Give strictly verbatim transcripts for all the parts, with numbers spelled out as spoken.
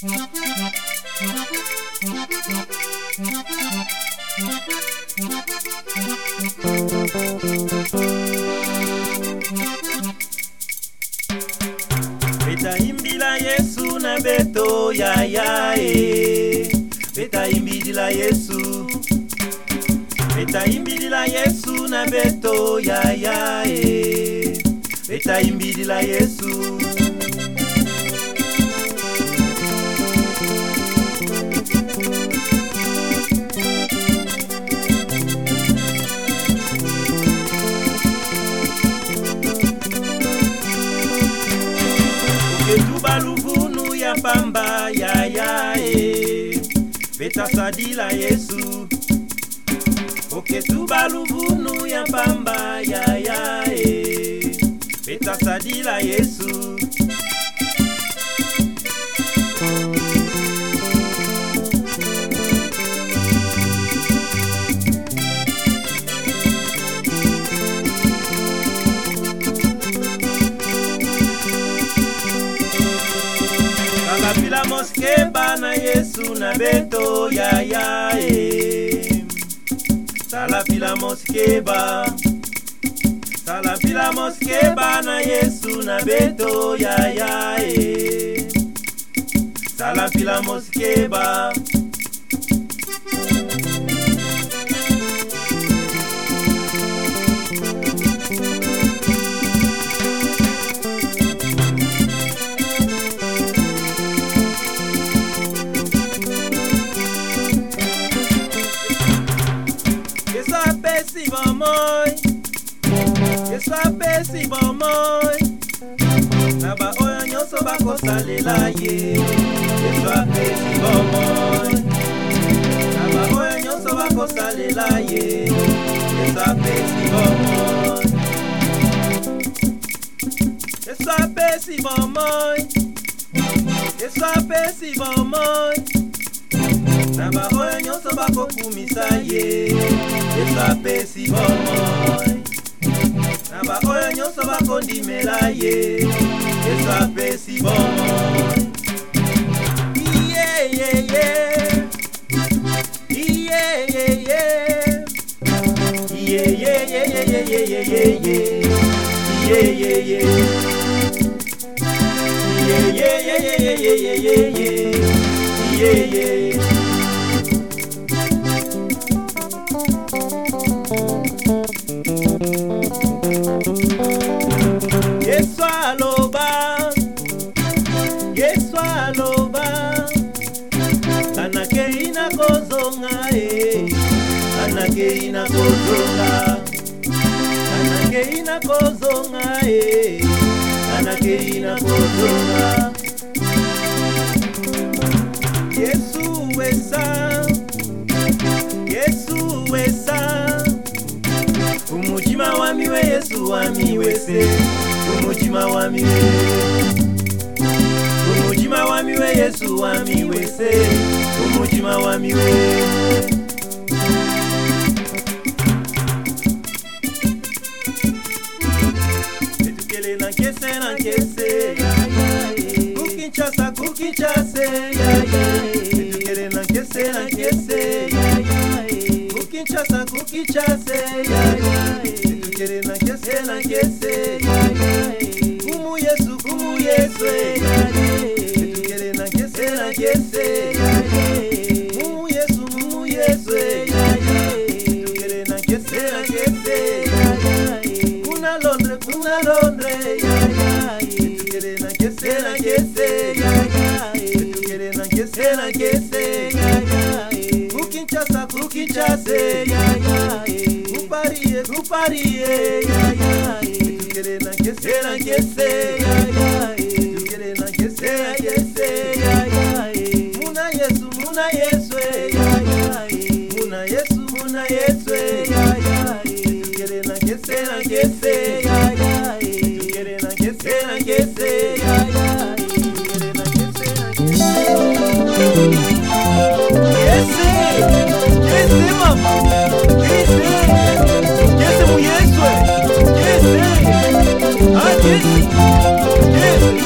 Beta imbila Yesu na beto ya ya e. Beta imbila Yesu. Beta imbila Yesu na beto ya ya e. Beta imbila Yesu. Baluvunu ya pamba ya ya e. Beta sadila Yesu. Oke tu baluvunu ya pamba ya ya e. Beta sadila Yesu. Salapila moskeba na Yesu na beto ya ya e. Salapila moskeba. Salapila moskeba na Yesu na beto ya ya e. Salapila moskeba. Si bon moi, je sape si bon moi. Naba oyo nyonso bako salela ye. Je sape si bon moi. Naba oyo nyonso bako salela ye. Je sape si bon moi. Je sape si bon moi. Je sape si bon moi. Naba oyo nyonso bako kumisa ye. Yesape si bon moi. Naba oyo nyonso bako ndimela ye. Yesape si bon moi. Yeah yeah yeah. Yeah yeah yeah. Yeah yeah yeah yeah yeah yeah yeah yeah. Yeah yeah yeah. Yeah yeah yeah yeah yeah yeah yeah yeah. Yeah yeah. Yesu aloba, Yesu aloba, anake ina kozonga e, anake ina kozonga, anake ina kozonga e, anake ina kozonga. Yesu wesa, Yesu wesa, umujima wamiwe Yesu wamiwe se. Umujima wamiwe, umujima wamiwe Yesu wamiwe se. Umujima wamiwe. Etukele na kese na kese, kukinchasa kukinchase, etukele na kese na kese, kukinchasa kukinchase, etukele na kese na kese. Kumu Yesu, kumu Yesu, etukele na kese na kese. Kumu Yesu, kumu Yesu, etukele na kese na kese. Kuna Londre, kuna Londre, etukele na kese na kese. Etukele na kese na kese. Kukinchasa, kukinchase, kuparie, kuparie. Etukele na kese na kese. Etukele na kese na kese. Muna Yesu, muna Yesu, muna Yesu, muna Yesu. Etukele na kese na kese. Etukele na kese na kese. Etukele na kese na kese. Ese, ese mama, ese, ese mu Yesu, ese. Ah, yes, yes.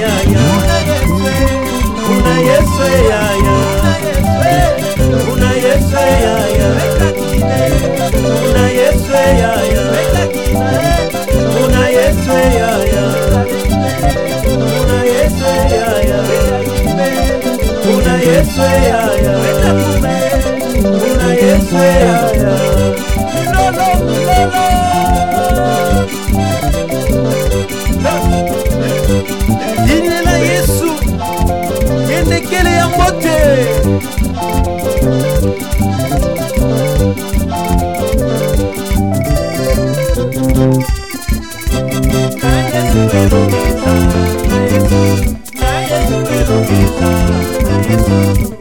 yaya una Yesu yaya una Yesu yaya una Yesu yaya una Yesu yaya una Yesu yaya una Yesu yaya una Yesu yaya lolo lolo Dine la Yesu yende kele ya mbote Na Yesu elongisa, na Yesu elongisa, na Yesu